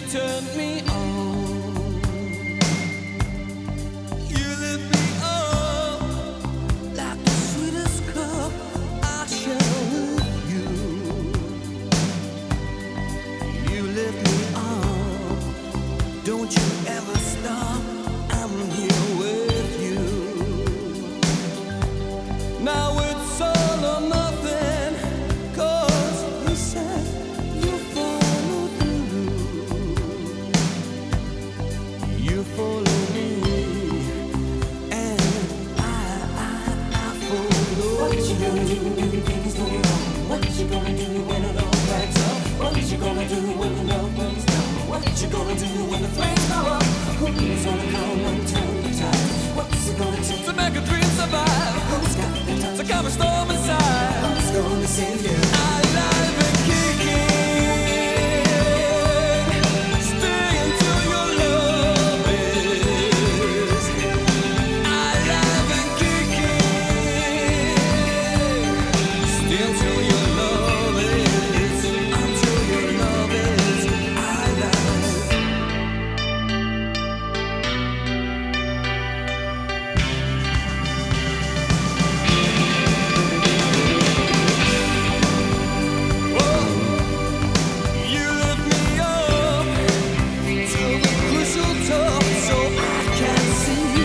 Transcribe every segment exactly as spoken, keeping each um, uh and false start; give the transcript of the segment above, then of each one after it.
turned me on. You lit me up like the sweetest cup I share with you. You lift me up, don't you ever stop, I'm here with you. Now it's all or nothing, 'cause you said you follow through. You follow me, and I, I, I follow. What you gonna do when things go wrong? What you gonna do when it all backs up? What you gonna do when the love runs down? What you gonna do when the flames go up? Who's gonna come and turn the tide? What's it gonna take To make a dream survive, Who's got the time? to calm a storm inside. Who's gonna save you? Alive and kicking, stay until your love is. Alive and kicking, stay until your love is. Until your love is alive. You lift me up to the crucial top so I can see.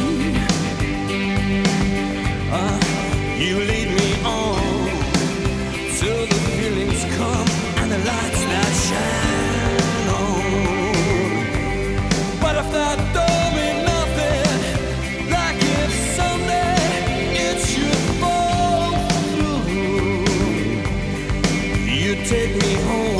Uh, you lead me on till the feelings come and the lights that shine on. But if that don't mean nothing, like if someday it should fall through, you take me home.